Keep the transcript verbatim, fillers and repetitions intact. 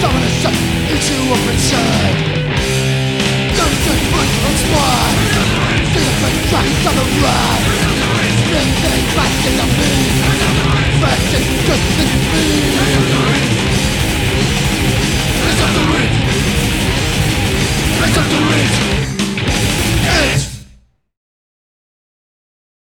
Dominant shut into open side. Don't get put on spot. See the first tracks on the ride. Bring the back in the beat.